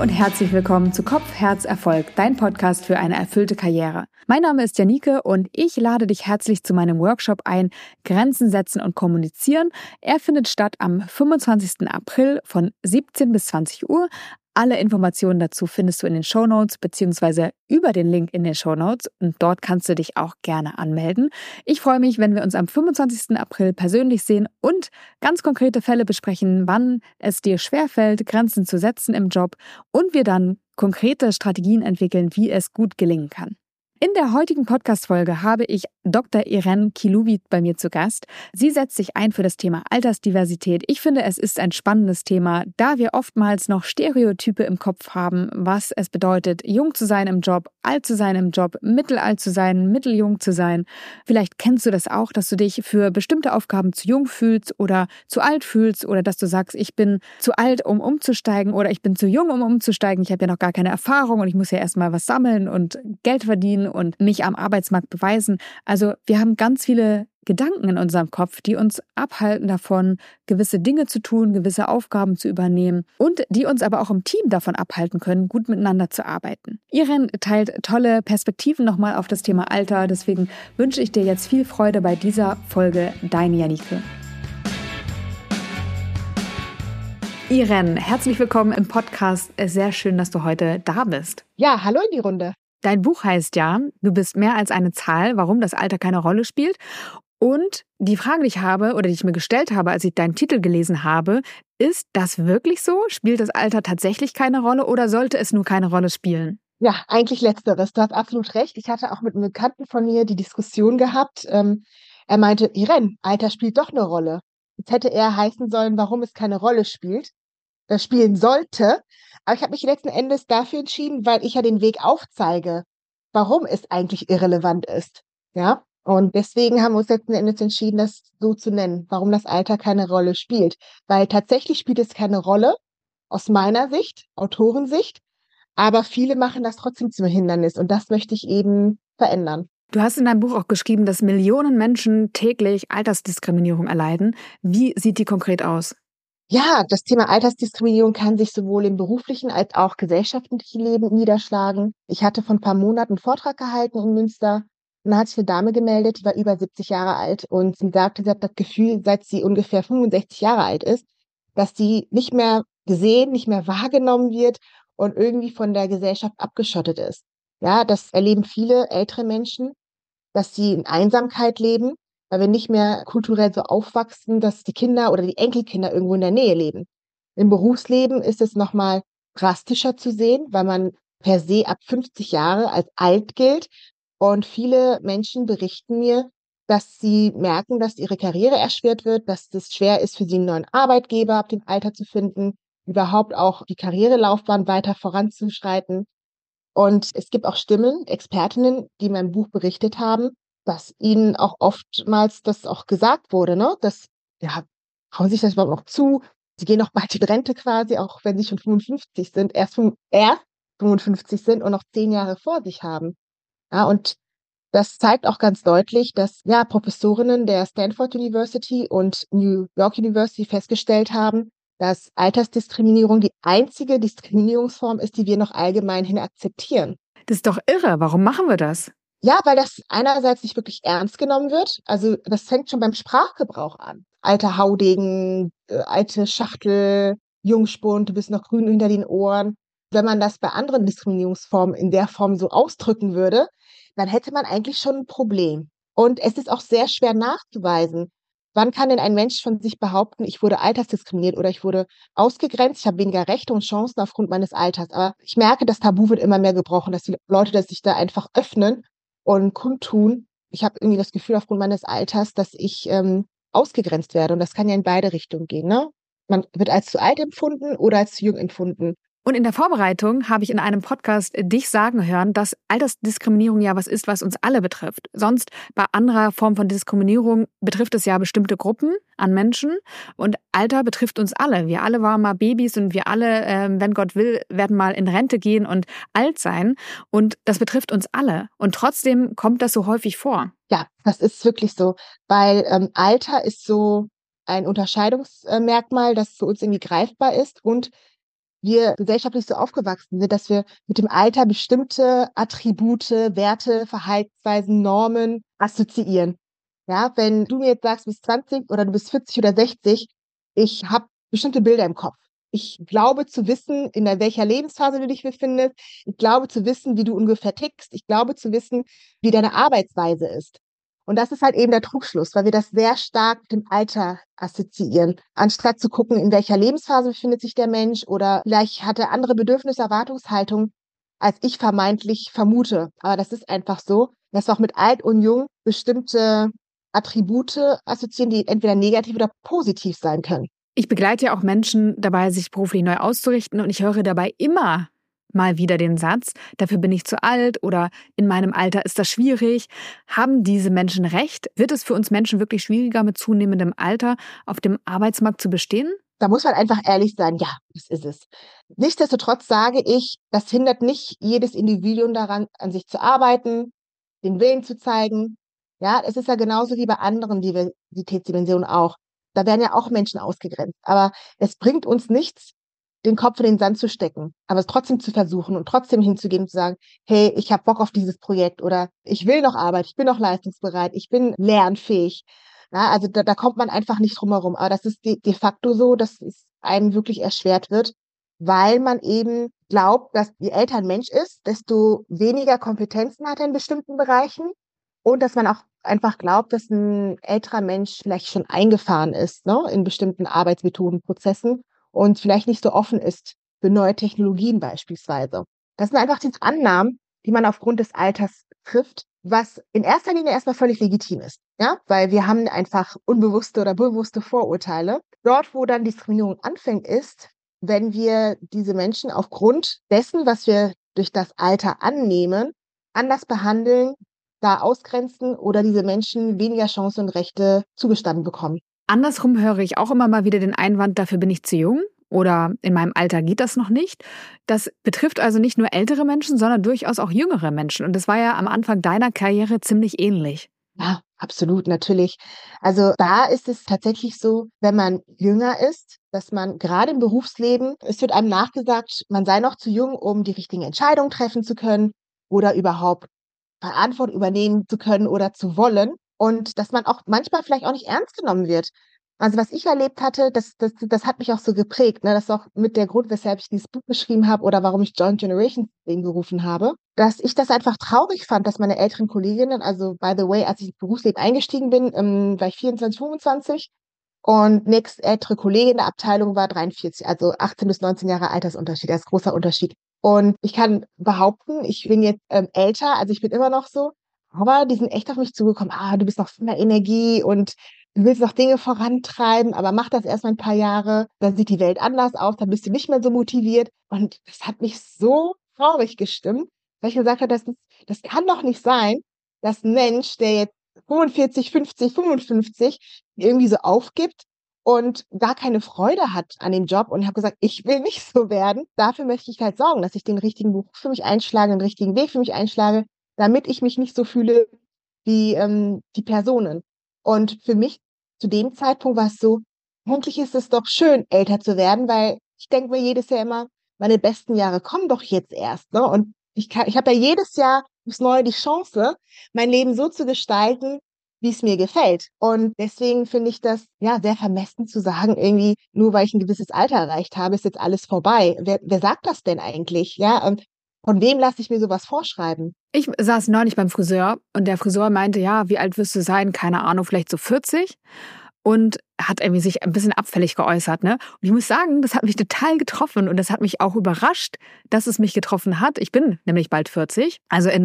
und herzlich willkommen zu Kopf, Herz, Erfolg, dein Podcast für eine erfüllte Karriere. Mein Name ist Janike und ich lade dich herzlich zu meinem Workshop ein, Grenzen setzen und kommunizieren. Er findet statt am 25. April von 17 bis 20 Uhr. Alle Informationen dazu findest du in den Shownotes bzw. über den Link in den Shownotes und dort kannst du dich auch gerne anmelden. Ich freue mich, wenn wir uns am 25. April persönlich sehen und ganz konkrete Fälle besprechen, wann es dir schwerfällt, Grenzen zu setzen im Job und wir dann konkrete Strategien entwickeln, wie es gut gelingen kann. In der heutigen Podcast-Folge habe ich Dr. Irene Kilubi bei mir zu Gast. Sie setzt sich ein für das Thema Altersdiversität. Ich finde, es ist ein spannendes Thema, da wir oftmals noch Stereotype im Kopf haben, was es bedeutet, jung zu sein im Job, alt zu sein im Job, mittelalt zu sein, mitteljung zu sein. Vielleicht kennst du das auch, dass du dich für bestimmte Aufgaben zu jung fühlst oder zu alt fühlst oder dass du sagst, ich bin zu alt, um umzusteigen oder ich bin zu jung, um umzusteigen. Ich habe ja noch gar keine Erfahrung und ich muss ja erstmal was sammeln und Geld verdienen und mich am Arbeitsmarkt beweisen. Also wir haben ganz viele Gedanken in unserem Kopf, die uns abhalten davon, gewisse Dinge zu tun, gewisse Aufgaben zu übernehmen und die uns aber auch im Team davon abhalten können, gut miteinander zu arbeiten. Irene teilt tolle Perspektiven nochmal auf das Thema Alter, deswegen wünsche ich dir jetzt viel Freude bei dieser Folge. Deine Janike. Irene, herzlich willkommen im Podcast. Sehr schön, dass du heute da bist. Ja, hallo in die Runde. Dein Buch heißt ja, du bist mehr als eine Zahl, warum das Alter keine Rolle spielt. Und die Frage, die ich habe oder die ich mir gestellt habe, als ich deinen Titel gelesen habe, ist das wirklich so? Spielt das Alter tatsächlich keine Rolle oder sollte es nur keine Rolle spielen? Ja, eigentlich Letzteres. Du hast absolut recht. Ich hatte auch mit einem Bekannten von mir die Diskussion gehabt. Er meinte, Irene, Alter spielt doch eine Rolle. Jetzt hätte er heißen sollen, warum es keine Rolle spielen sollte. Aber ich habe mich letzten Endes dafür entschieden, weil ich ja den Weg aufzeige, warum es eigentlich irrelevant ist. Ja, und deswegen haben wir uns letzten Endes entschieden, das so zu nennen, warum das Alter keine Rolle spielt. Weil tatsächlich spielt es keine Rolle, aus meiner Sicht, Autorensicht, aber viele machen das trotzdem zum Hindernis und das möchte ich eben verändern. Du hast in deinem Buch auch geschrieben, dass Millionen Menschen täglich Altersdiskriminierung erleiden. Wie sieht die konkret aus? Ja, das Thema Altersdiskriminierung kann sich sowohl im beruflichen als auch gesellschaftlichen Leben niederschlagen. Ich hatte vor ein paar Monaten einen Vortrag gehalten in Münster und da hat sich eine Dame gemeldet, die war über 70 Jahre alt und sie sagte, sie hat das Gefühl, seit sie ungefähr 65 Jahre alt ist, dass sie nicht mehr gesehen, nicht mehr wahrgenommen wird und irgendwie von der Gesellschaft abgeschottet ist. Ja, das erleben viele ältere Menschen, dass sie in Einsamkeit leben, weil wir nicht mehr kulturell so aufwachsen, dass die Kinder oder die Enkelkinder irgendwo in der Nähe leben. Im Berufsleben ist es nochmal drastischer zu sehen, weil man per se ab 50 Jahre als alt gilt. Und viele Menschen berichten mir, dass sie merken, dass ihre Karriere erschwert wird, dass es schwer ist, für sie einen neuen Arbeitgeber ab dem Alter zu finden, überhaupt auch die Karrierelaufbahn weiter voranzuschreiten. Und es gibt auch Stimmen, Expertinnen, die in meinem Buch berichtet haben, dass ihnen auch oftmals das auch gesagt wurde, ne? Dass, ja, trauen sich das überhaupt noch zu? Sie gehen noch bald in Rente quasi, auch wenn sie schon 55 sind, erst 55 sind und noch 10 Jahre vor sich haben. Ja, und das zeigt auch ganz deutlich, dass ja Professorinnen der Stanford University und New York University festgestellt haben, dass Altersdiskriminierung die einzige Diskriminierungsform ist, die wir noch allgemein hin akzeptieren. Das ist doch irre. Warum machen wir das? Ja, weil das einerseits nicht wirklich ernst genommen wird. Also das fängt schon beim Sprachgebrauch an. Alter Haudegen, alte Schachtel, Jungspund, du bist noch grün hinter den Ohren. Wenn man das bei anderen Diskriminierungsformen in der Form so ausdrücken würde, dann hätte man eigentlich schon ein Problem. Und es ist auch sehr schwer nachzuweisen. Wann kann denn ein Mensch von sich behaupten, ich wurde altersdiskriminiert oder ich wurde ausgegrenzt, ich habe weniger Rechte und Chancen aufgrund meines Alters? Aber ich merke, das Tabu wird immer mehr gebrochen, dass die Leute das sich da einfach öffnen und kundtun. Ich habe irgendwie das Gefühl aufgrund meines Alters, dass ich ausgegrenzt werde. Und das kann ja in beide Richtungen gehen, ne? Man wird als zu alt empfunden oder als zu jung empfunden. Und in der Vorbereitung habe ich in einem Podcast dich sagen hören, dass Altersdiskriminierung ja was ist, was uns alle betrifft. Sonst bei anderer Form von Diskriminierung betrifft es ja bestimmte Gruppen an Menschen und Alter betrifft uns alle. Wir alle waren mal Babys und wir alle, wenn Gott will, werden mal in Rente gehen und alt sein und das betrifft uns alle. Und trotzdem kommt das so häufig vor. Ja, das ist wirklich so, weil Alter ist so ein Unterscheidungsmerkmal, das für uns irgendwie greifbar ist und wir gesellschaftlich so aufgewachsen sind, dass wir mit dem Alter bestimmte Attribute, Werte, Verhaltensweisen, Normen assoziieren. Ja, wenn du mir jetzt sagst, du bist 20 oder du bist 40 oder 60, ich habe bestimmte Bilder im Kopf. Ich glaube zu wissen, in welcher Lebensphase du dich befindest. Ich glaube zu wissen, wie du ungefähr tickst. Ich glaube zu wissen, wie deine Arbeitsweise ist. Und das ist halt eben der Trugschluss, weil wir das sehr stark mit dem Alter assoziieren. Anstatt zu gucken, in welcher Lebensphase befindet sich der Mensch oder vielleicht hat er andere Bedürfnisse, Erwartungshaltung, als ich vermeintlich vermute. Aber das ist einfach so, dass wir auch mit alt und jung bestimmte Attribute assoziieren, die entweder negativ oder positiv sein können. Ich begleite ja auch Menschen dabei, sich beruflich neu auszurichten und ich höre dabei immer mal wieder den Satz, dafür bin ich zu alt oder in meinem Alter ist das schwierig. Haben diese Menschen recht? Wird es für uns Menschen wirklich schwieriger, mit zunehmendem Alter auf dem Arbeitsmarkt zu bestehen? Da muss man einfach ehrlich sein, ja, das ist es. Nichtsdestotrotz sage ich, das hindert nicht jedes Individuum daran, an sich zu arbeiten, den Willen zu zeigen. Ja, es ist ja genauso wie bei anderen Diversitätsdimensionen auch. Da werden ja auch Menschen ausgegrenzt. Aber es bringt uns nichts, den Kopf in den Sand zu stecken, aber es trotzdem zu versuchen und trotzdem hinzugehen und zu sagen, hey, ich habe Bock auf dieses Projekt oder ich will noch arbeiten, ich bin noch leistungsbereit, ich bin lernfähig. Ja, also da kommt man einfach nicht drum herum. Aber das ist de facto so, dass es einem wirklich erschwert wird, weil man eben glaubt, dass je älter ein Mensch ist, desto weniger Kompetenzen hat er in bestimmten Bereichen und dass man auch einfach glaubt, dass ein älterer Mensch vielleicht schon eingefahren ist, ne, in bestimmten Arbeitsmethoden, Prozessen und vielleicht nicht so offen ist für neue Technologien beispielsweise. Das sind einfach diese Annahmen, die man aufgrund des Alters trifft, was in erster Linie erstmal völlig legitim ist, ja, weil wir haben einfach unbewusste oder bewusste Vorurteile. Dort, wo dann Diskriminierung anfängt, ist, wenn wir diese Menschen aufgrund dessen, was wir durch das Alter annehmen, anders behandeln, da ausgrenzen oder diese Menschen weniger Chancen und Rechte zugestanden bekommen. Andersrum höre ich auch immer mal wieder den Einwand, dafür bin ich zu jung oder in meinem Alter geht das noch nicht. Das betrifft also nicht nur ältere Menschen, sondern durchaus auch jüngere Menschen. Und das war ja am Anfang deiner Karriere ziemlich ähnlich. Ja, absolut, natürlich. Also da ist es tatsächlich so, wenn man jünger ist, dass man gerade im Berufsleben, es wird einem nachgesagt, man sei noch zu jung, um die richtigen Entscheidungen treffen zu können oder überhaupt Verantwortung übernehmen zu können oder zu wollen und dass man auch manchmal vielleicht auch nicht ernst genommen wird. Also was ich erlebt hatte, das hat mich auch so geprägt, ne? Das ist auch mit der Grund, weshalb ich dieses Buch geschrieben habe oder warum ich Joint Generations gerufen habe, dass ich das einfach traurig fand, dass meine älteren Kolleginnen, also by the way, als ich ins Berufsleben eingestiegen bin, war ich 24, 25 und nächste ältere Kollegin der Abteilung war 43, also 18 bis 19 Jahre Altersunterschied, das ist ein großer Unterschied. Und ich kann behaupten, ich bin jetzt älter, also ich bin immer noch so, aber die sind echt auf mich zugekommen, du bist noch voller Energie und du willst noch Dinge vorantreiben, aber mach das erst mal ein paar Jahre, dann sieht die Welt anders aus, dann bist du nicht mehr so motiviert. Und das hat mich so traurig gestimmt, weil ich gesagt habe, das kann doch nicht sein, dass ein Mensch, der jetzt 45, 50, 55 irgendwie so aufgibt und gar keine Freude hat an dem Job. Und ich habe gesagt, ich will nicht so werden. Dafür möchte ich halt sorgen, dass ich den richtigen Beruf für mich einschlage, den richtigen Weg für mich einschlage, damit ich mich nicht so fühle wie die Personen. Und für mich zu dem Zeitpunkt war es so, eigentlich ist es doch schön, älter zu werden, weil ich denke mir jedes Jahr immer, meine besten Jahre kommen doch jetzt erst, ne? Und ich habe ja jedes Jahr aufs Neue die Chance, mein Leben so zu gestalten, wie es mir gefällt. Und deswegen finde ich das ja sehr vermessen zu sagen, irgendwie, nur weil ich ein gewisses Alter erreicht habe, ist jetzt alles vorbei. Wer sagt das denn eigentlich? Ja, und von wem lasse ich mir sowas vorschreiben? Ich saß neulich beim Friseur und der Friseur meinte, ja, wie alt wirst du sein? Keine Ahnung, vielleicht so 40. Und hat irgendwie sich ein bisschen abfällig geäußert, ne? Und ich muss sagen, das hat mich total getroffen und das hat mich auch überrascht, dass es mich getroffen hat. Ich bin nämlich bald 40, also in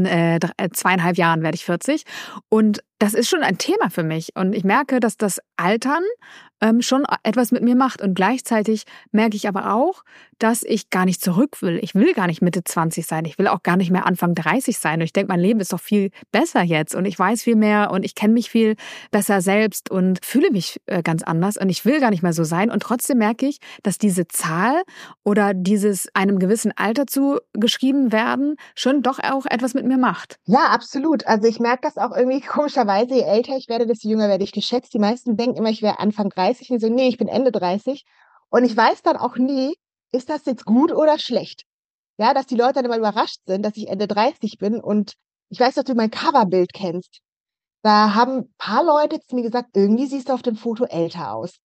2,5 Jahren werde ich 40 und das ist schon ein Thema für mich und ich merke, dass das Altern schon etwas mit mir macht und gleichzeitig merke ich aber auch, dass ich gar nicht zurück will. Ich will gar nicht Mitte 20 sein, ich will auch gar nicht mehr Anfang 30 sein und ich denke, mein Leben ist doch viel besser jetzt und ich weiß viel mehr und ich kenne mich viel besser selbst und fühle mich ganz anders und ich will gar nicht mehr so sein und trotzdem merke ich, dass diese Zahl oder dieses einem gewissen Alter zugeschrieben werden schon doch auch etwas mit mir macht. Ja, absolut. Also ich merke das auch irgendwie komischerweise, je älter ich werde, desto jünger werde ich geschätzt. Die meisten denken immer, ich wäre Anfang 30 und so, nee, ich bin Ende 30. Und ich weiß dann auch nie, ist das jetzt gut oder schlecht? Ja, dass die Leute dann immer überrascht sind, dass ich Ende 30 bin und ich weiß, dass du mein Coverbild kennst. Da haben ein paar Leute zu mir gesagt, irgendwie siehst du auf dem Foto älter aus.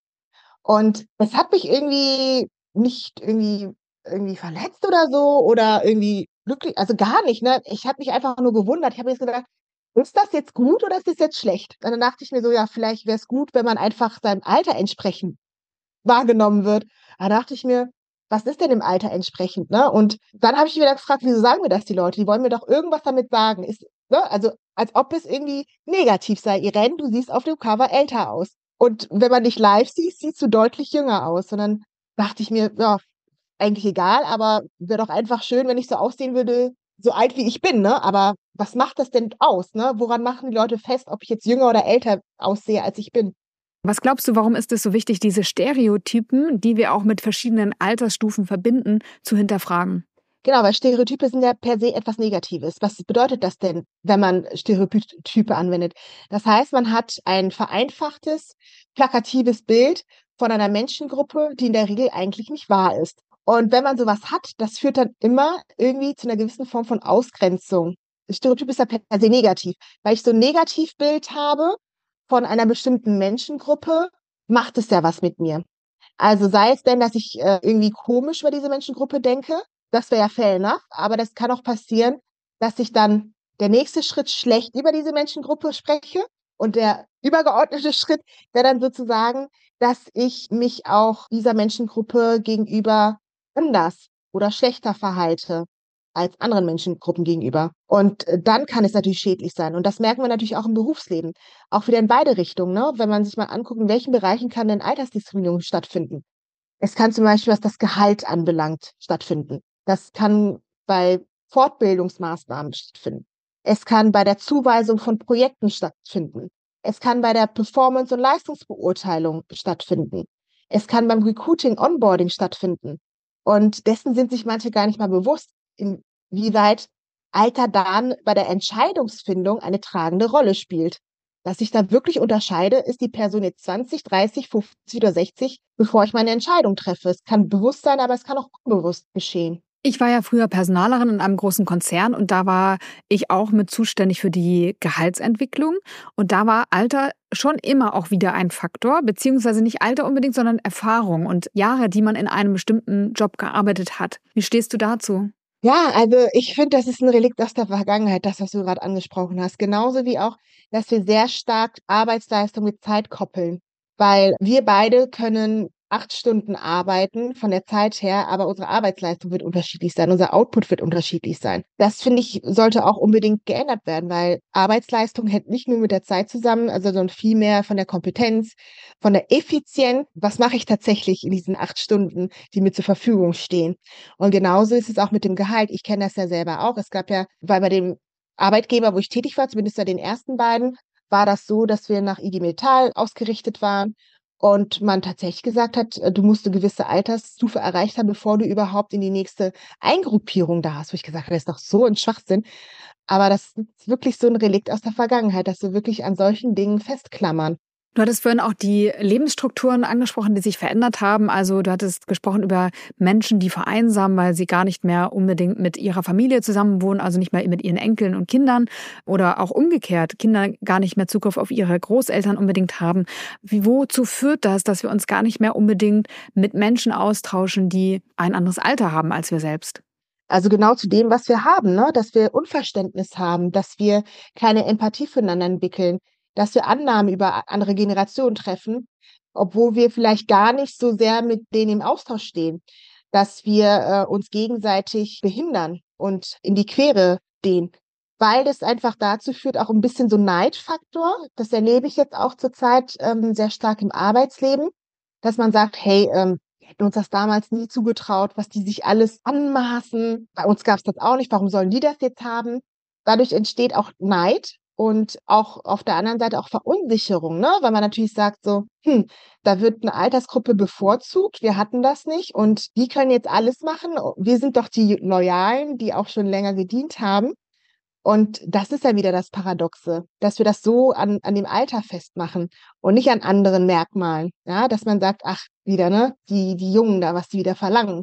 Und es hat mich irgendwie nicht irgendwie verletzt oder so oder irgendwie glücklich, also gar nicht, ne? Ich habe mich einfach nur gewundert. Ich habe mir jetzt gedacht, ist das jetzt gut oder ist das jetzt schlecht? Und dann dachte ich mir so, ja, vielleicht wäre es gut, wenn man einfach seinem Alter entsprechend wahrgenommen wird. Da dachte ich mir, was ist denn im Alter entsprechend, ne? Und dann habe ich mich wieder gefragt, wieso sagen mir das die Leute? Die wollen mir doch irgendwas damit sagen. Ist, ne? Also, als ob es irgendwie negativ sei. Irene, du siehst auf dem Cover älter aus. Und wenn man dich live sieht, siehst du deutlich jünger aus. Und dann dachte ich mir, ja, eigentlich egal, aber wäre doch einfach schön, wenn ich so aussehen würde, so alt wie ich bin, ne? Aber was macht das denn aus, ne? Woran machen die Leute fest, ob ich jetzt jünger oder älter aussehe, als ich bin? Was glaubst du, warum ist es so wichtig, diese Stereotypen, die wir auch mit verschiedenen Altersstufen verbinden, zu hinterfragen? Genau, weil Stereotype sind ja per se etwas Negatives. Was bedeutet das denn, wenn man Stereotype anwendet? Das heißt, man hat ein vereinfachtes, plakatives Bild von einer Menschengruppe, die in der Regel eigentlich nicht wahr ist. Und wenn man sowas hat, das führt dann immer irgendwie zu einer gewissen Form von Ausgrenzung. Stereotyp ist ja per se negativ. Weil ich so ein Negativbild habe von einer bestimmten Menschengruppe, macht es ja was mit mir. Also sei es denn, dass ich irgendwie komisch über diese Menschengruppe denke, das wäre ja fair enough, aber das kann auch passieren, dass ich dann der nächste Schritt schlecht über diese Menschengruppe spreche und der übergeordnete Schritt wäre dann sozusagen, dass ich mich auch dieser Menschengruppe gegenüber anders oder schlechter verhalte als anderen Menschengruppen gegenüber. Und dann kann es natürlich schädlich sein. Und das merken wir natürlich auch im Berufsleben. Auch wieder in beide Richtungen, ne? Wenn man sich mal anguckt, in welchen Bereichen kann denn Altersdiskriminierung stattfinden? Es kann zum Beispiel, was das Gehalt anbelangt, stattfinden. Das kann bei Fortbildungsmaßnahmen stattfinden. Es kann bei der Zuweisung von Projekten stattfinden. Es kann bei der Performance- und Leistungsbeurteilung stattfinden. Es kann beim Recruiting, Onboarding stattfinden. Und dessen sind sich manche gar nicht mal bewusst, inwieweit Alter dann bei der Entscheidungsfindung eine tragende Rolle spielt. Dass ich da wirklich unterscheide, ist die Person jetzt 20, 30, 50 oder 60, bevor ich meine Entscheidung treffe. Es kann bewusst sein, aber es kann auch unbewusst geschehen. Ich war ja früher Personalerin in einem großen Konzern und da war ich auch mit zuständig für die Gehaltsentwicklung. Und da war Alter schon immer auch wieder ein Faktor, beziehungsweise nicht Alter unbedingt, sondern Erfahrung und Jahre, die man in einem bestimmten Job gearbeitet hat. Wie stehst du dazu? Ja, also ich finde, das ist ein Relikt aus der Vergangenheit, das, was du gerade angesprochen hast. Genauso wie auch, dass wir sehr stark Arbeitsleistung mit Zeit koppeln. Weil wir beide können 8 Stunden arbeiten von der Zeit her, aber unsere Arbeitsleistung wird unterschiedlich sein, unser Output wird unterschiedlich sein. Das finde ich, sollte auch unbedingt geändert werden, weil Arbeitsleistung hängt nicht nur mit der Zeit zusammen, also sondern vielmehr von der Kompetenz, von der Effizienz. Was mache ich tatsächlich in diesen 8 Stunden, die mir zur Verfügung stehen? Und genauso ist es auch mit dem Gehalt. Ich kenne das ja selber auch. Es gab ja, weil bei dem Arbeitgeber, wo ich tätig war, zumindest bei den ersten beiden, war das so, dass wir nach IG Metall ausgerichtet waren und man tatsächlich gesagt hat, du musst eine gewisse Altersstufe erreicht haben, bevor du überhaupt in die nächste Eingruppierung da hast. Wo ich gesagt habe, das ist doch so ein Schwachsinn. Aber das ist wirklich so ein Relikt aus der Vergangenheit, dass wir wirklich an solchen Dingen festklammern. Du hattest vorhin auch die Lebensstrukturen angesprochen, die sich verändert haben. Also du hattest gesprochen über Menschen, die vereinsamen, weil sie gar nicht mehr unbedingt mit ihrer Familie zusammenwohnen, also nicht mehr mit ihren Enkeln und Kindern oder auch umgekehrt, Kinder gar nicht mehr Zugriff auf ihre Großeltern unbedingt haben. Wozu führt das, dass wir uns gar nicht mehr unbedingt mit Menschen austauschen, die ein anderes Alter haben als wir selbst? Also genau zu dem, was wir haben, ne? Dass wir Unverständnis haben, dass wir keine Empathie füreinander entwickeln, dass wir Annahmen über andere Generationen treffen, obwohl wir vielleicht gar nicht so sehr mit denen im Austausch stehen, dass wir uns gegenseitig behindern und in die Quere stehen, weil das einfach dazu führt, auch ein bisschen so Neidfaktor, das erlebe ich jetzt auch zurzeit sehr stark im Arbeitsleben, dass man sagt, hey, wir hätten uns das damals nie zugetraut, was die sich alles anmaßen. Bei uns gab es das auch nicht. Warum sollen die das jetzt haben? Dadurch entsteht auch Neid und auch auf der anderen Seite auch Verunsicherung, ne? Weil man natürlich sagt so, da wird eine Altersgruppe bevorzugt, wir hatten das nicht und die können jetzt alles machen. Wir sind doch die Loyalen, die auch schon länger gedient haben. Und das ist ja wieder das Paradoxe, dass wir das so an dem Alter festmachen und nicht an anderen Merkmalen. Ja, dass man sagt, ach, wieder, ne, die Jungen da, was die wieder verlangen.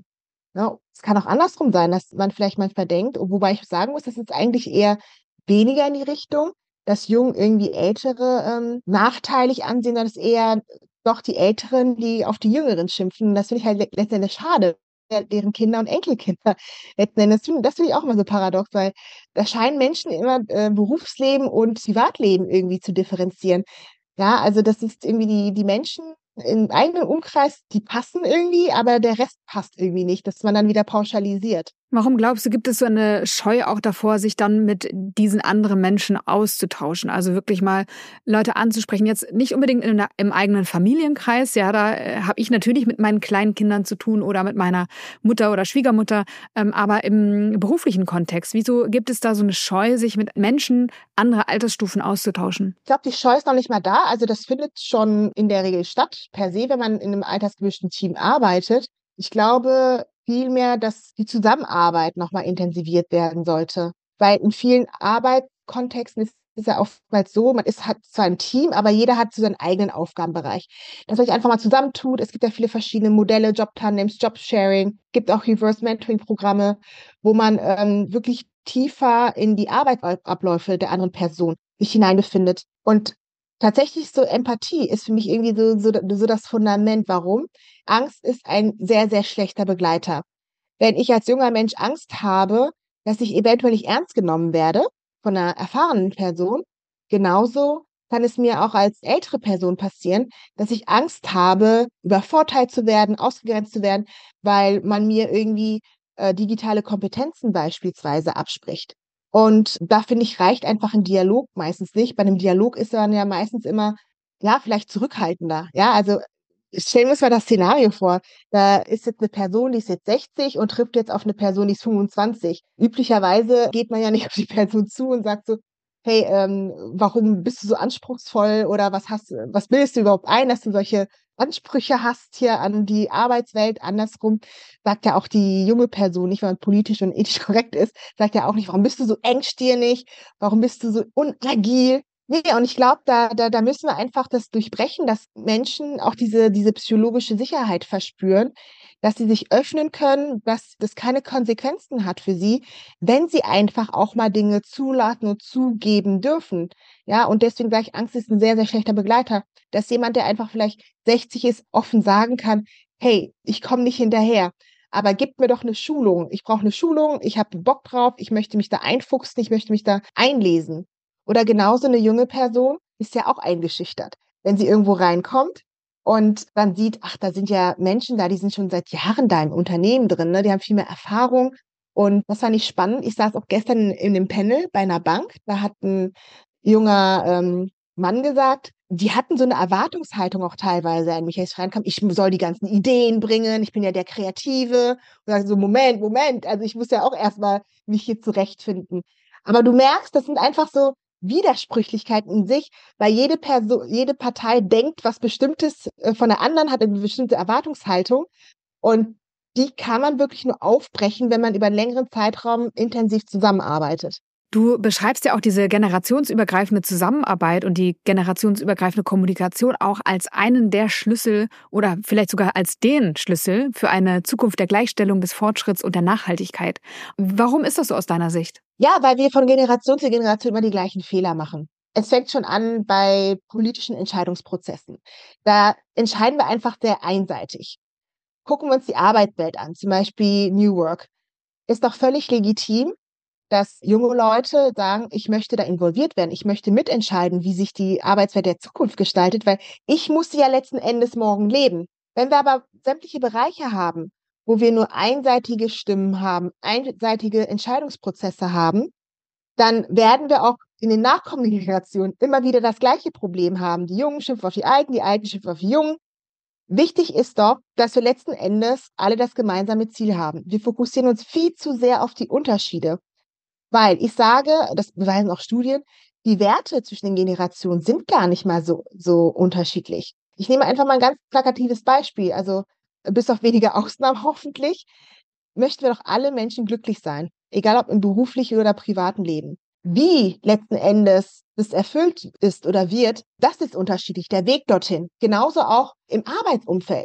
Ja, es kann auch andersrum sein, dass man vielleicht manchmal denkt, wobei ich sagen muss, das ist eigentlich eher weniger in die Richtung, dass Jungen irgendwie Ältere nachteilig ansehen, sondern es ist eher doch die Älteren, die auf die Jüngeren schimpfen. Und das finde ich halt letztendlich schade, deren Kinder und Enkelkinder letzten Endes. Das finde ich auch immer so paradox, weil da scheinen Menschen immer Berufsleben und Privatleben irgendwie zu differenzieren. Ja, also das ist irgendwie die Menschen im eigenen Umkreis, die passen irgendwie, aber der Rest passt irgendwie nicht, dass man dann wieder pauschalisiert. Warum glaubst du, gibt es so eine Scheu auch davor, sich dann mit diesen anderen Menschen auszutauschen? Also wirklich mal Leute anzusprechen, jetzt nicht unbedingt im eigenen Familienkreis. Ja, da habe ich natürlich mit meinen kleinen Kindern zu tun oder mit meiner Mutter oder Schwiegermutter, aber im beruflichen Kontext. Wieso gibt es da so eine Scheu, sich mit Menschen anderer Altersstufen auszutauschen? Ich glaube, die Scheu ist noch nicht mal da. Also das findet schon in der Regel statt, per se, wenn man in einem altersgemischten Team arbeitet. Ich glaube vielmehr, dass die Zusammenarbeit nochmal intensiviert werden sollte. Weil in vielen Arbeitskontexten ist es ja oftmals so, hat zwar ein Team, aber jeder hat so seinen eigenen Aufgabenbereich. Dass man sich einfach mal zusammentut. Es gibt ja viele verschiedene Modelle, Jobtandems, Jobsharing, gibt auch Reverse Mentoring-Programme, wo man wirklich tiefer in die Arbeitsabläufe der anderen Person sich hineinbefindet. Und tatsächlich so Empathie ist für mich irgendwie so das Fundament. Warum? Angst ist ein sehr, sehr schlechter Begleiter. Wenn ich als junger Mensch Angst habe, dass ich eventuell nicht ernst genommen werde von einer erfahrenen Person, genauso kann es mir auch als ältere Person passieren, dass ich Angst habe, übervorteilt zu werden, ausgegrenzt zu werden, weil man mir irgendwie digitale Kompetenzen beispielsweise abspricht. Und da finde ich, reicht einfach ein Dialog meistens nicht. Bei einem Dialog ist man ja meistens immer, ja, vielleicht zurückhaltender. Ja, also stellen wir uns mal das Szenario vor. Da ist jetzt eine Person, die ist jetzt 60 und trifft jetzt auf eine Person, die ist 25. Üblicherweise geht man ja nicht auf die Person zu und sagt so, hey, warum bist du so anspruchsvoll oder was bildest du überhaupt ein, dass du solche Ansprüche hast hier an die Arbeitswelt? Andersrum sagt ja auch die junge Person nicht, wenn man politisch und ethisch korrekt ist, sagt ja auch nicht, warum bist du so engstirnig, warum bist du so unagil? Nee, und ich glaube, da müssen wir einfach das durchbrechen, dass Menschen auch diese psychologische Sicherheit verspüren, dass sie sich öffnen können, dass das keine Konsequenzen hat für sie, wenn sie einfach auch mal Dinge zulassen und zugeben dürfen. Ja, und deswegen sage ich, Angst ist ein sehr, sehr schlechter Begleiter. Dass jemand, der einfach vielleicht 60 ist, offen sagen kann, hey, ich komme nicht hinterher, aber gib mir doch eine Schulung. Ich brauche eine Schulung, ich habe Bock drauf, ich möchte mich da einfuchsen, ich möchte mich da einlesen. Oder genauso eine junge Person ist ja auch eingeschüchtert. Wenn sie irgendwo reinkommt und dann sieht, ach, da sind ja Menschen da, die sind schon seit Jahren da im Unternehmen drin, ne? Die haben viel mehr Erfahrung. Und das fand ich spannend. Ich saß auch gestern in dem Panel bei einer Bank. Da hat ein junger Mann gesagt, die hatten so eine Erwartungshaltung auch teilweise an mich, als ich reinkam. Ich soll die ganzen Ideen bringen, ich bin ja der Kreative. Und dann so, Moment, also ich muss ja auch erstmal mich hier zurechtfinden. Aber du merkst, das sind einfach so Widersprüchlichkeiten in sich, weil jede Person, jede Partei denkt was Bestimmtes von der anderen, hat eine bestimmte Erwartungshaltung und die kann man wirklich nur aufbrechen, wenn man über einen längeren Zeitraum intensiv zusammenarbeitet. Du beschreibst ja auch diese generationsübergreifende Zusammenarbeit und die generationsübergreifende Kommunikation auch als einen der Schlüssel oder vielleicht sogar als den Schlüssel für eine Zukunft der Gleichstellung, des Fortschritts und der Nachhaltigkeit. Warum ist das so aus deiner Sicht? Ja, weil wir von Generation zu Generation immer die gleichen Fehler machen. Es fängt schon an bei politischen Entscheidungsprozessen. Da entscheiden wir einfach sehr einseitig. Gucken wir uns die Arbeitswelt an, zum Beispiel New Work. Ist doch völlig legitim, dass junge Leute sagen, ich möchte da involviert werden, ich möchte mitentscheiden, wie sich die Arbeitswelt der Zukunft gestaltet, weil ich muss sie ja letzten Endes morgen leben. Wenn wir aber sämtliche Bereiche haben, wo wir nur einseitige Stimmen haben, einseitige Entscheidungsprozesse haben, dann werden wir auch in den nachkommenden Generationen immer wieder das gleiche Problem haben. Die Jungen schimpfen auf die Alten schimpfen auf die Jungen. Wichtig ist doch, dass wir letzten Endes alle das gemeinsame Ziel haben. Wir fokussieren uns viel zu sehr auf die Unterschiede. Weil ich sage, das beweisen auch Studien, die Werte zwischen den Generationen sind gar nicht mal so unterschiedlich. Ich nehme einfach mal ein ganz plakatives Beispiel. Also bis auf wenige Ausnahmen hoffentlich, möchten wir doch alle Menschen glücklich sein. Egal ob im beruflichen oder privaten Leben. Wie letzten Endes das erfüllt ist oder wird, das ist unterschiedlich. Der Weg dorthin. Genauso auch im Arbeitsumfeld.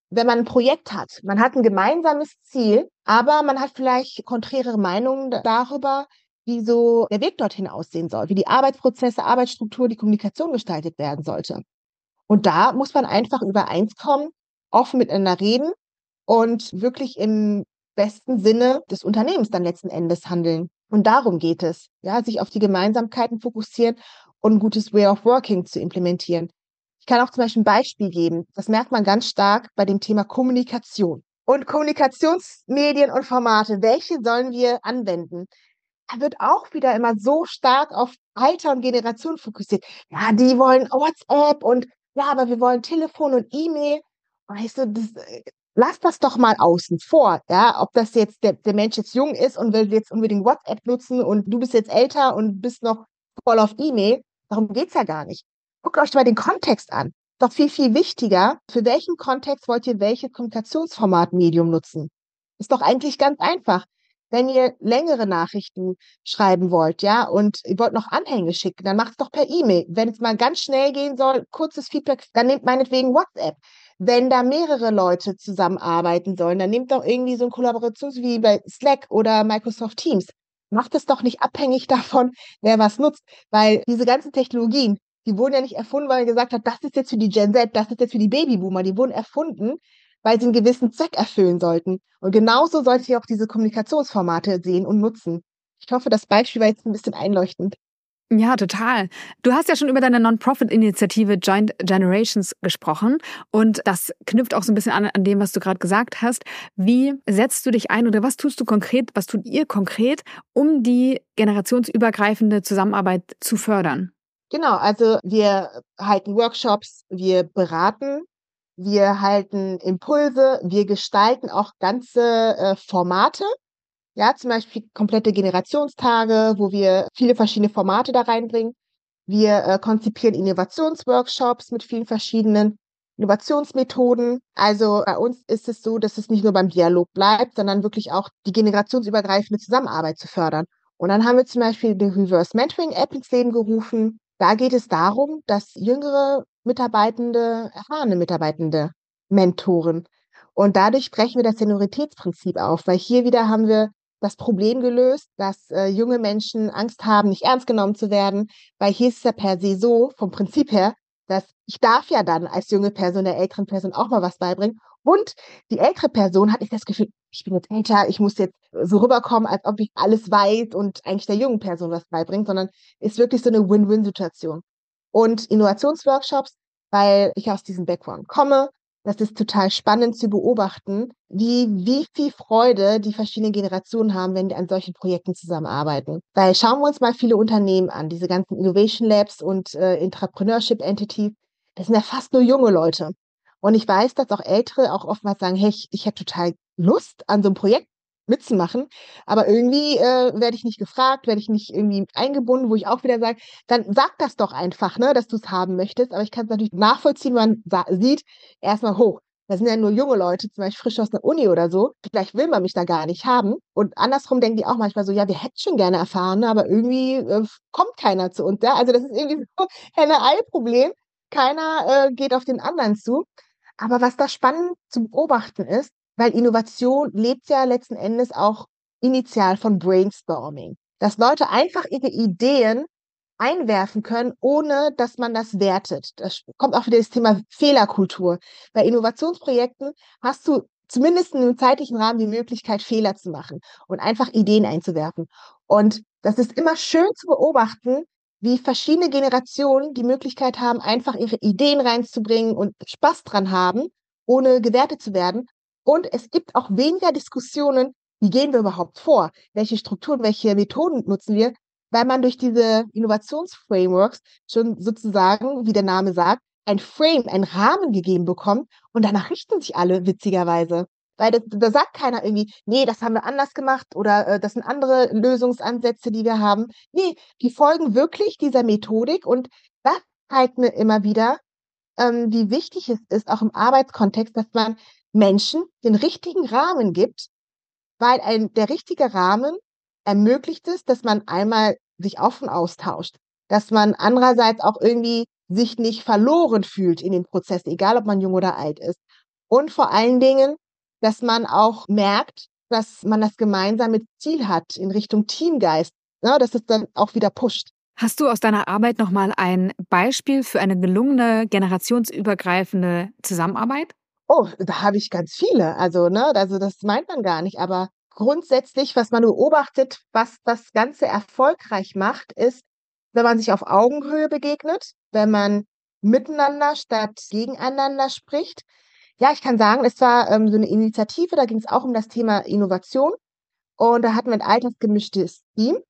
wenn man ein Projekt hat, man hat ein gemeinsames Ziel, aber man hat vielleicht konträre Meinungen darüber, wie so der Weg dorthin aussehen soll, wie die Arbeitsprozesse, Arbeitsstruktur, die Kommunikation gestaltet werden sollte. Und da muss man einfach übereinskommen, offen miteinander reden und wirklich im besten Sinne des Unternehmens dann letzten Endes handeln. Und darum geht es, ja, sich auf die Gemeinsamkeiten fokussieren und ein gutes Way of Working zu implementieren. Ich kann auch zum Beispiel ein Beispiel geben. Das merkt man ganz stark bei dem Thema Kommunikation. Und Kommunikationsmedien und Formate, welche sollen wir anwenden? Da wird auch wieder immer so stark auf Alter und Generation fokussiert. Ja, die wollen WhatsApp und ja, aber wir wollen Telefon und E-Mail. Und ich so, lass das doch mal außen vor, ja, ob das jetzt der Mensch jetzt jung ist und will jetzt unbedingt WhatsApp nutzen und du bist jetzt älter und bist noch voll auf E-Mail. Darum geht's ja gar nicht. Guckt euch mal den Kontext an. Doch viel, viel wichtiger, für welchen Kontext wollt ihr welches Kommunikationsformat, Medium nutzen? Ist doch eigentlich ganz einfach. Wenn ihr längere Nachrichten schreiben wollt, ja, und ihr wollt noch Anhänge schicken, dann macht es doch per E-Mail. Wenn es mal ganz schnell gehen soll, kurzes Feedback, dann nehmt meinetwegen WhatsApp. Wenn da mehrere Leute zusammenarbeiten sollen, dann nehmt doch irgendwie so ein Kollaborations wie bei Slack oder Microsoft Teams. Macht es doch nicht abhängig davon, wer was nutzt, weil diese ganzen Technologien, die wurden ja nicht erfunden, weil man gesagt hat, das ist jetzt für die Gen Z, das ist jetzt für die Babyboomer. Die wurden erfunden, weil sie einen gewissen Zweck erfüllen sollten. Und genauso solltet ihr auch diese Kommunikationsformate sehen und nutzen. Ich hoffe, das Beispiel war jetzt ein bisschen einleuchtend. Ja, total. Du hast ja schon über deine Non-Profit-Initiative Joint Generations gesprochen und das knüpft auch so ein bisschen an dem, was du gerade gesagt hast. Wie setzt du dich ein oder was tust du konkret, was tut ihr konkret, um die generationsübergreifende Zusammenarbeit zu fördern? Genau, also wir halten Workshops, wir beraten, wir halten Impulse, wir gestalten auch ganze Formate. Ja, zum Beispiel komplette Generationstage, wo wir viele verschiedene Formate da reinbringen. Wir konzipieren Innovationsworkshops mit vielen verschiedenen Innovationsmethoden. Also bei uns ist es so, dass es nicht nur beim Dialog bleibt, sondern wirklich auch die generationsübergreifende Zusammenarbeit zu fördern. Und dann haben wir zum Beispiel die Reverse Mentoring App ins Leben gerufen. Da geht es darum, dass jüngere Mitarbeitende, erfahrene Mitarbeitende mentoren. Und dadurch brechen wir das Senioritätsprinzip auf, weil hier wieder haben wir das Problem gelöst, dass junge Menschen Angst haben, nicht ernst genommen zu werden, weil hier ist es ja per se so, vom Prinzip her, dass ich darf ja dann als junge Person der älteren Person auch mal was beibringen. Und die ältere Person hat nicht das Gefühl, ich bin jetzt älter, ich muss jetzt so rüberkommen, als ob ich alles weiß und eigentlich der jungen Person was beibringt, sondern ist wirklich so eine Win-Win-Situation. Und Innovationsworkshops, weil ich aus diesem Background komme, das ist total spannend zu beobachten, wie viel Freude die verschiedenen Generationen haben, wenn die an solchen Projekten zusammenarbeiten. Weil schauen wir uns mal viele Unternehmen an, diese ganzen Innovation Labs und Entrepreneurship Entities, das sind ja fast nur junge Leute. Und ich weiß, dass auch Ältere auch oftmals sagen, hey, ich habe total Lust, an so einem Projekt mitzumachen, aber irgendwie werde ich nicht gefragt, werde ich nicht irgendwie eingebunden, wo ich auch wieder sage, dann sag das doch einfach, ne, dass du es haben möchtest. Aber ich kann es natürlich nachvollziehen, wenn man sieht, erstmal hoch. Das sind ja nur junge Leute, zum Beispiel frisch aus der Uni oder so. Vielleicht will man mich da gar nicht haben. Und andersrum denken die auch manchmal so, ja, wir hätten schon gerne erfahren, aber irgendwie kommt keiner zu uns. Ja? Also das ist irgendwie so Henne-Ei-Problem. Keiner geht auf den anderen zu. Aber was da spannend zu beobachten ist, weil Innovation lebt ja letzten Endes auch initial von Brainstorming. Dass Leute einfach ihre Ideen einwerfen können, ohne dass man das wertet. Das kommt auch wieder das Thema Fehlerkultur. Bei Innovationsprojekten hast du zumindest in einem zeitlichen Rahmen die Möglichkeit, Fehler zu machen und einfach Ideen einzuwerfen. Und das ist immer schön zu beobachten, wie verschiedene Generationen die Möglichkeit haben, einfach ihre Ideen reinzubringen und Spaß dran haben, ohne gewertet zu werden. Und es gibt auch weniger Diskussionen, wie gehen wir überhaupt vor? Welche Strukturen, welche Methoden nutzen wir? Weil man durch diese Innovationsframeworks schon sozusagen, wie der Name sagt, ein Frame, einen Rahmen gegeben bekommt und danach richten sich alle witzigerweise. Weil da sagt keiner irgendwie, nee, das haben wir anders gemacht oder das sind andere Lösungsansätze, die wir haben. Nee, die folgen wirklich dieser Methodik und das zeigt mir immer wieder, wie wichtig es ist, auch im Arbeitskontext, dass man Menschen den richtigen Rahmen gibt, weil der richtige Rahmen ermöglicht es, dass man einmal sich offen austauscht, dass man andererseits auch irgendwie sich nicht verloren fühlt in dem Prozess, egal ob man jung oder alt ist. und vor allen Dingen, dass man auch merkt, dass man das gemeinsame Ziel hat in Richtung Teamgeist, ne, dass es dann auch wieder pusht. Hast du aus deiner Arbeit nochmal ein Beispiel für eine gelungene, generationsübergreifende Zusammenarbeit? Oh, da habe ich ganz viele. Also das meint man gar nicht. Aber grundsätzlich, was man beobachtet, was das Ganze erfolgreich macht, ist, wenn man sich auf Augenhöhe begegnet, wenn man miteinander statt gegeneinander spricht. Ja, ich kann sagen, es war so eine Initiative, da ging es auch um das Thema Innovation. Und da hatten wir ein altersgemischtes Team.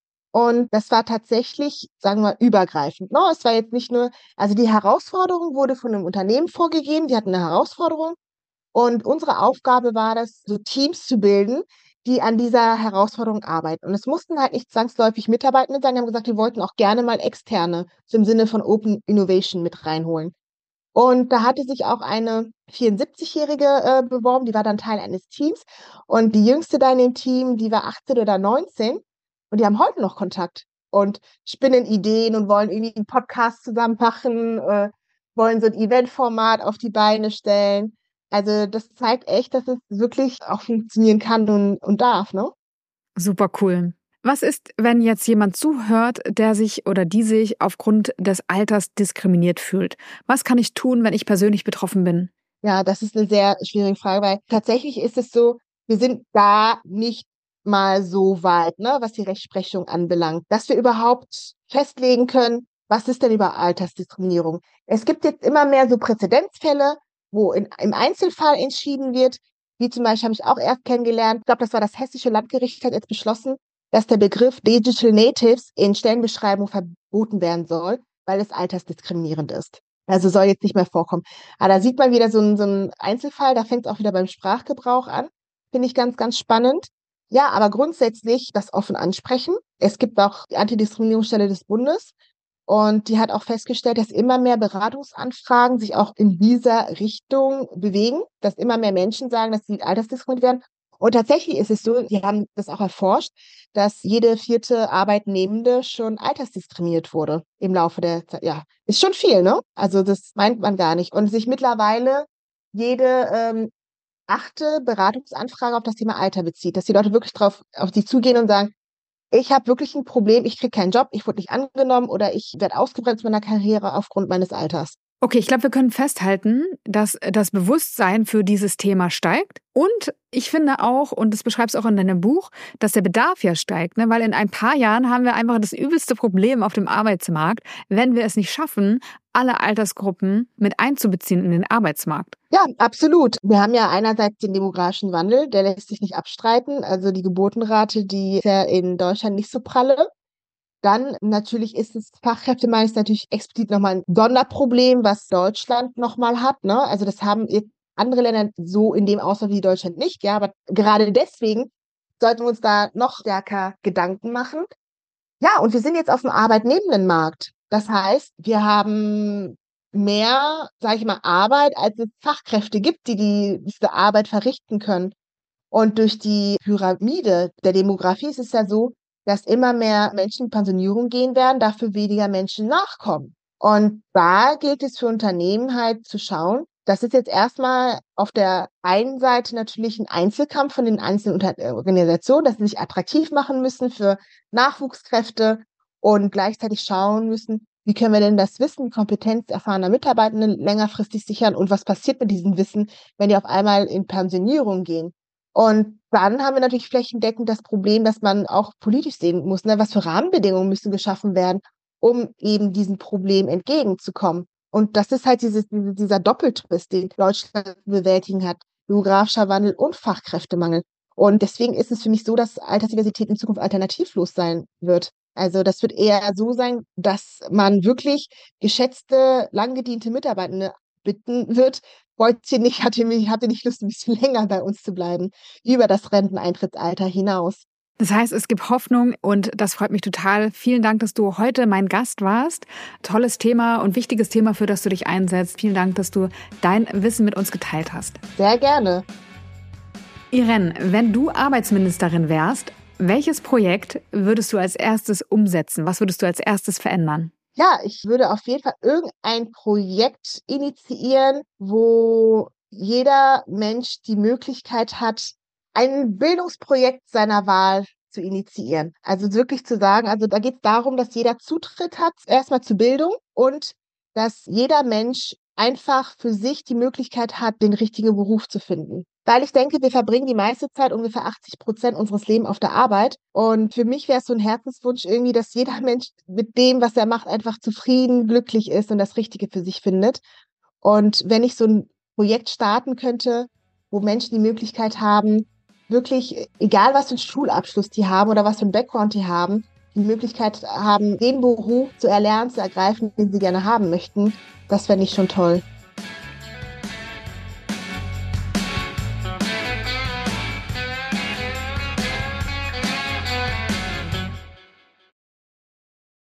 Und das war tatsächlich, sagen wir, übergreifend. Ne? Es war jetzt nicht nur, also die Herausforderung wurde von einem Unternehmen vorgegeben, die hatten eine Herausforderung. Und unsere Aufgabe war das, so Teams zu bilden, die an dieser Herausforderung arbeiten. Und es mussten halt nicht zwangsläufig Mitarbeitende sein. Die haben gesagt, die wollten auch gerne mal Externe, so im Sinne von Open Innovation mit reinholen. Und da hatte sich auch eine 74-Jährige beworben, die war dann Teil eines Teams. Und die jüngste da in dem Team, die war 18 oder 19. Und die haben heute noch Kontakt und spinnen Ideen und wollen irgendwie einen Podcast zusammen machen, wollen so ein Eventformat auf die Beine stellen. Also das zeigt echt, dass es wirklich auch funktionieren kann und darf, ne? Super cool. Was ist, wenn jetzt jemand zuhört, der sich oder die sich aufgrund des Alters diskriminiert fühlt? Was kann ich tun, wenn ich persönlich betroffen bin? Ja, das ist eine sehr schwierige Frage, weil tatsächlich ist es so, wir sind da nicht mal so weit, ne, was die Rechtsprechung anbelangt, dass wir überhaupt festlegen können, was ist denn über Altersdiskriminierung. Es gibt jetzt immer mehr so Präzedenzfälle, wo im Einzelfall entschieden wird, wie zum Beispiel habe ich auch erst kennengelernt, ich glaube, das war das Hessische Landgericht, hat jetzt beschlossen, dass der Begriff Digital Natives in Stellenbeschreibung verboten werden soll, weil es altersdiskriminierend ist. Also soll jetzt nicht mehr vorkommen. Aber da sieht man wieder so ein Einzelfall, da fängt es auch wieder beim Sprachgebrauch an. Finde ich ganz, ganz spannend. Ja, aber grundsätzlich das offen ansprechen. Es gibt auch die Antidiskriminierungsstelle des Bundes und die hat auch festgestellt, dass immer mehr Beratungsanfragen sich auch in dieser Richtung bewegen, dass immer mehr Menschen sagen, dass sie altersdiskriminiert werden. Und tatsächlich ist es so, die haben das auch erforscht, dass jede vierte Arbeitnehmende schon altersdiskriminiert wurde im Laufe der Zeit. Ja, ist schon viel, ne? Also das meint man gar nicht. Und sich mittlerweile jede achte Beratungsanfrage auf das Thema Alter bezieht, dass die Leute wirklich auf die zugehen und sagen, ich habe wirklich ein Problem, ich kriege keinen Job, ich wurde nicht angenommen oder ich werde ausgebremst in meiner Karriere aufgrund meines Alters. Okay, ich glaube, wir können festhalten, dass das Bewusstsein für dieses Thema steigt. Und ich finde auch, und das beschreibst du auch in deinem Buch, dass der Bedarf ja steigt, ne? Weil in ein paar Jahren haben wir einfach das übelste Problem auf dem Arbeitsmarkt, wenn wir es nicht schaffen, alle Altersgruppen mit einzubeziehen in den Arbeitsmarkt. Ja, absolut. Wir haben ja einerseits den demografischen Wandel, der lässt sich nicht abstreiten. Also die Geburtenrate, die ist ja in Deutschland nicht so pralle. Dann natürlich ist es Fachkräftemangel ist natürlich explizit nochmal ein Sonderproblem, was Deutschland nochmal hat, ne? Also das haben jetzt andere Länder so in dem Ausmaß wie Deutschland nicht, ja, aber gerade deswegen sollten wir uns da noch stärker Gedanken machen. Ja, und wir sind jetzt auf dem Arbeitnehmendenmarkt. Das heißt, wir haben mehr, sage ich mal, Arbeit, als es Fachkräfte gibt, die diese Arbeit verrichten können. Und durch die Pyramide der Demografie ist es ja so, dass immer mehr Menschen in Pensionierung gehen werden, dafür weniger Menschen nachkommen. Und da gilt es für Unternehmen halt zu schauen, das ist jetzt erstmal auf der einen Seite natürlich ein Einzelkampf von den einzelnen Organisationen, dass sie sich attraktiv machen müssen für Nachwuchskräfte und gleichzeitig schauen müssen, wie können wir denn das Wissen, Kompetenz erfahrener Mitarbeitenden längerfristig sichern und was passiert mit diesem Wissen, wenn die auf einmal in Pensionierung gehen. Und dann haben wir natürlich flächendeckend das Problem, dass man auch politisch sehen muss, ne, was für Rahmenbedingungen müssen geschaffen werden, um eben diesem Problem entgegenzukommen. Und das ist halt dieser Doppeltwist, den Deutschland zu bewältigen hat. Demografischer Wandel und Fachkräftemangel. Und deswegen ist es für mich so, dass Altersdiversität in Zukunft alternativlos sein wird. Also das wird eher so sein, dass man wirklich geschätzte, lang gediente Mitarbeitende bitten wird, Freudchen nicht, hatte nicht Lust, ein bisschen länger bei uns zu bleiben, über das Renteneintrittsalter hinaus. Das heißt, es gibt Hoffnung und das freut mich total. Vielen Dank, dass du heute mein Gast warst. Tolles Thema und wichtiges Thema, für das du dich einsetzt. Vielen Dank, dass du dein Wissen mit uns geteilt hast. Sehr gerne. Irene, wenn du Arbeitsministerin wärst, welches Projekt würdest du als erstes umsetzen? Was würdest du als erstes verändern? Ja, ich würde auf jeden Fall irgendein Projekt initiieren, wo jeder Mensch die Möglichkeit hat, ein Bildungsprojekt seiner Wahl zu initiieren. Also wirklich zu sagen, also da geht es darum, dass jeder Zutritt hat, erstmal zur Bildung und dass jeder Mensch einfach für sich die Möglichkeit hat, den richtigen Beruf zu finden. Weil ich denke, wir verbringen die meiste Zeit, ungefähr 80% unseres Lebens auf der Arbeit. Und für mich wäre es so ein Herzenswunsch irgendwie, dass jeder Mensch mit dem, was er macht, einfach zufrieden, glücklich ist und das Richtige für sich findet. Und wenn ich so ein Projekt starten könnte, wo Menschen die Möglichkeit haben, wirklich, egal was für einen Schulabschluss die haben oder was für einen Background die haben, die Möglichkeit haben, den Beruf zu erlernen, zu ergreifen, den sie gerne haben möchten, das fände ich schon toll.